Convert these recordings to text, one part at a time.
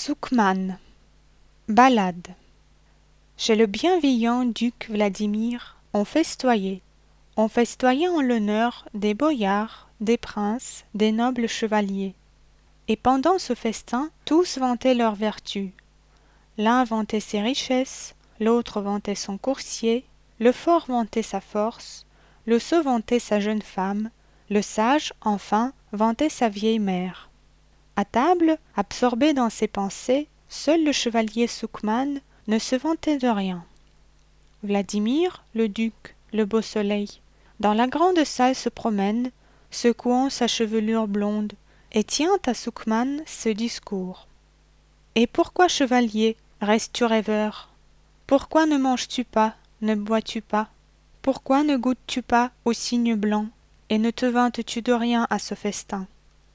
Soukman. Ballade. Chez le bienveillant duc Vladimir, on festoyait en l'honneur des boyards, des princes, des nobles chevaliers. Et pendant ce festin, tous vantaient leurs vertus. L'un vantait ses richesses, l'autre vantait son coursier, le fort vantait sa force, le sot vantait sa jeune femme, le sage, enfin, vantait sa vieille mère. À table, absorbé dans ses pensées, seul le chevalier Soukman ne se vantait de rien. Vladimir, le duc, le beau soleil, dans la grande salle se promène, secouant sa chevelure blonde, et tient à Soukman ce discours. « Et pourquoi, chevalier, restes-tu rêveur? Pourquoi ne manges-tu pas, ne bois-tu pas? Pourquoi ne goûtes-tu pas au cygne blanc, et ne te vantes-tu de rien à ce festin ?»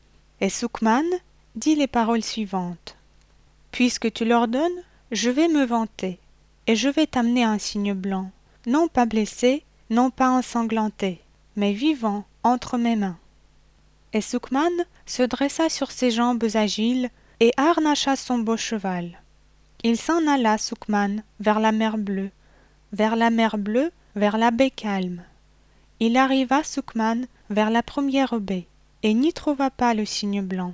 Et Soukman dit les paroles suivantes. « Puisque tu l'ordonnes, je vais me vanter, et je vais t'amener un cygne blanc, non pas blessé, non pas ensanglanté, mais vivant entre mes mains. » Et Soukman se dressa sur ses jambes agiles et harnacha son beau cheval. Il s'en alla, Soukman, vers la mer bleue, vers la mer bleue, vers la baie calme. Il arriva, Soukman, vers la première baie, et n'y trouva pas le cygne blanc.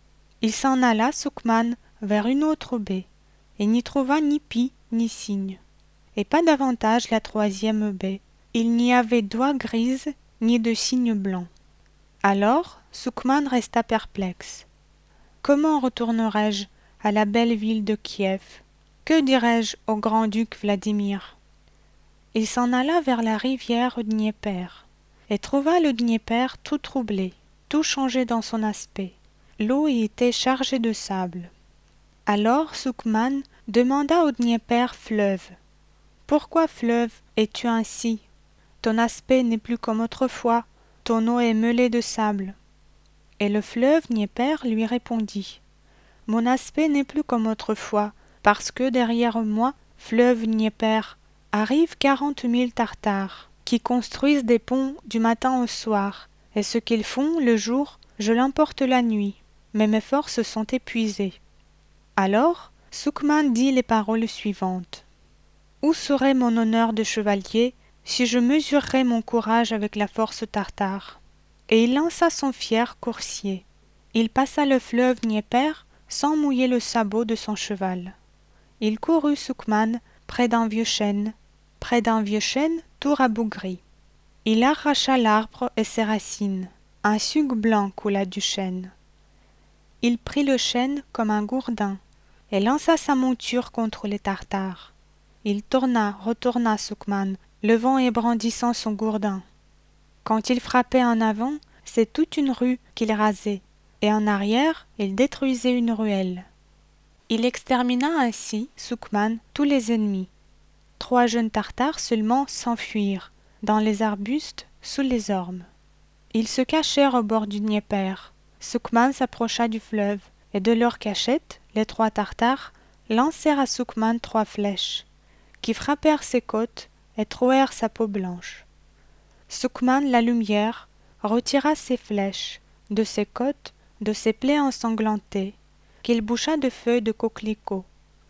Il s'en alla, Soukman, vers une autre baie, et n'y trouva ni pie ni cygne. Et pas davantage la troisième baie. Il n'y avait d'oie grise, ni de cygne blanc. Alors, Soukman resta perplexe. Comment retournerai-je à la belle ville de Kiev? Que dirai-je au grand-duc Vladimir? Il s'en alla vers la rivière Dnieper, et trouva le Dnieper tout troublé, tout changé dans son aspect. L'eau y était chargée de sable. Alors Soukman demanda au Dnieper fleuve. « Pourquoi, fleuve, es-tu ainsi? Ton aspect n'est plus comme autrefois, ton eau est mêlée de sable. » Et le fleuve Dnieper lui répondit. « Mon aspect n'est plus comme autrefois, parce que derrière moi, fleuve Dnieper, arrivent 40 000 Tartares, qui construisent des ponts du matin au soir, et ce qu'ils font le jour, je l'emporte la nuit. Mais mes forces sont épuisées. » Alors, Soukman dit les paroles suivantes. « Où serait mon honneur de chevalier si je mesurerais mon courage avec la force tartare ?» Et il lança son fier coursier. Il passa le fleuve Dnieper sans mouiller le sabot de son cheval. Il courut, Soukman, près d'un vieux chêne tout rabougri. Il arracha l'arbre et ses racines. Un suc blanc coula du chêne. Il prit le chêne comme un gourdin et lança sa monture contre les Tartares. Il retourna Soukman, levant et brandissant son gourdin. Quand il frappait en avant, c'est toute une rue qu'il rasait, et en arrière, il détruisait une ruelle. Il extermina ainsi, Soukman, tous les ennemis. 3 jeunes Tartares seulement s'enfuirent, dans les arbustes, sous les ormes. Ils se cachèrent au bord du Dnieper. Soukman s'approcha du fleuve, et de leur cachette, les 3 Tartares lancèrent à Soukman 3 flèches, qui frappèrent ses côtes et trouèrent sa peau blanche. Soukman l'allumèrent, retira ses flèches, de ses côtes, de ses plaies ensanglantées, qu'il boucha de feuilles de coquelicot,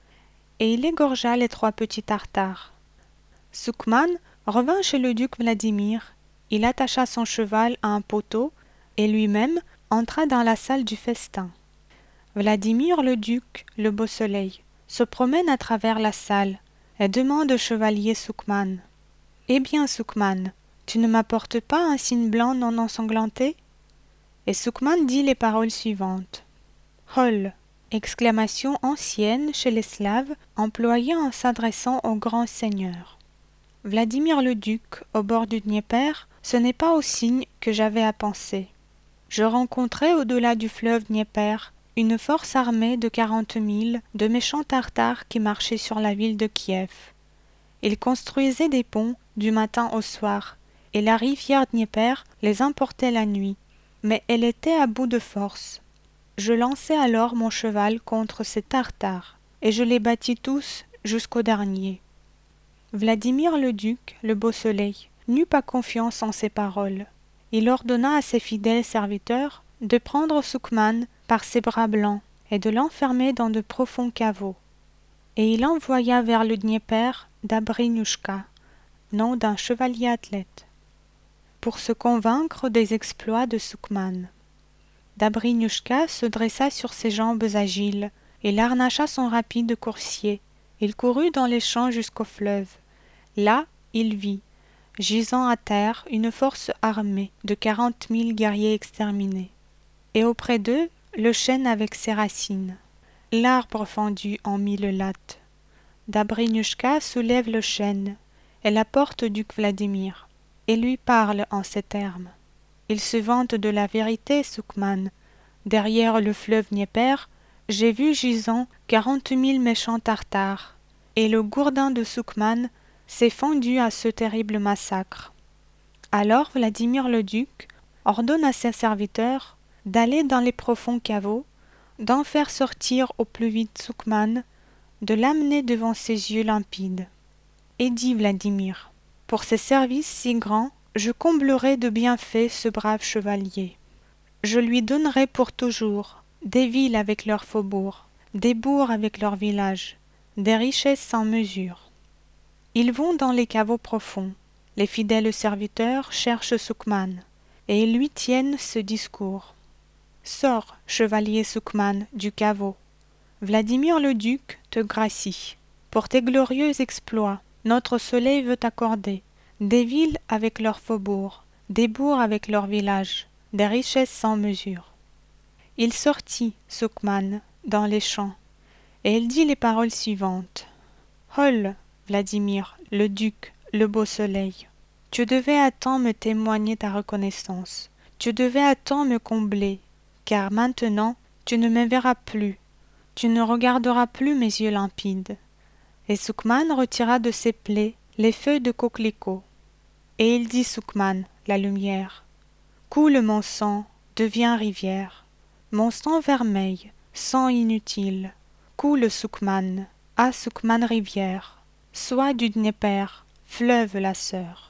et il égorgea les 3 petits Tartares. Soukman revint chez le duc Vladimir, il attacha son cheval à un poteau, et lui-même entra dans la salle du festin. Vladimir le duc, le beau soleil, se promène à travers la salle et demande au chevalier Soukman. « Eh bien, Soukman, tu ne m'apportes pas un cygne blanc non ensanglanté ?» Et Soukman dit les paroles suivantes. « Hol !» exclamation ancienne chez les Slaves employée en s'adressant au grand seigneur. Vladimir le duc, au bord du Dnieper, ce n'est pas au cygne que j'avais à penser. Je rencontrai au-delà du fleuve Dnieper une force armée de 40 000 de méchants Tartares qui marchaient sur la ville de Kiev. Ils construisaient des ponts du matin au soir, et la rivière Dnieper les emportait la nuit, mais elle était à bout de force. Je lançai alors mon cheval contre ces Tartares, et je les battis tous jusqu'au dernier. » Vladimir le duc, le beau soleil, n'eut pas confiance en ces paroles. Il ordonna à ses fidèles serviteurs de prendre Soukman par ses bras blancs et de l'enfermer dans de profonds caveaux. Et il envoya vers le Dniepr Dobryniushka, nom d'un chevalier athlète, pour se convaincre des exploits de Soukman. Dobryniushka se dressa sur ses jambes agiles, il harnacha son rapide coursier, il courut dans les champs jusqu'au fleuve. Là, il vit, gisant à terre, une force armée de 40 000 guerriers exterminés. Et auprès d'eux, le chêne avec ses racines, l'arbre fendu en 1000 lattes. Dobryniushka soulève le chêne et la porte du Vladimir, et lui parle en ces termes. Il se vante de la vérité, Soukman. Derrière le fleuve Dniepr, j'ai vu gisant 40 000 méchants Tartares, et le gourdin de Soukman s'est fendu à ce terrible massacre. Alors Vladimir le duc ordonne à ses serviteurs d'aller dans les profonds caveaux, d'en faire sortir au plus vite Soukman, de l'amener devant ses yeux limpides. Et dit Vladimir, pour ses services si grands, je comblerai de bienfaits ce brave chevalier. Je lui donnerai pour toujours des villes avec leurs faubourgs, des bourgs avec leurs villages, des richesses sans mesure. Ils vont dans les caveaux profonds. Les fidèles serviteurs cherchent Soukman, et ils lui tiennent ce discours. Sors, chevalier Soukman, du caveau. Vladimir le duc te gracie. Pour tes glorieux exploits, notre soleil veut t'accorder des villes avec leurs faubourgs, des bourgs avec leurs villages, des richesses sans mesure. Il sortit, Soukman, dans les champs, et il dit les paroles suivantes. Hol, Vladimir, le duc, le beau soleil, tu devais à temps me témoigner ta reconnaissance, tu devais à temps me combler, car maintenant tu ne me verras plus, tu ne regarderas plus mes yeux limpides. Et Soukman retira de ses plaies les feuilles de coquelicot. Et il dit Soukman, la lumière, coule mon sang, devient rivière, mon sang vermeil, sang inutile, coule Soukman, ah Soukman rivière, sois du Dniepr, fleuve la sœur.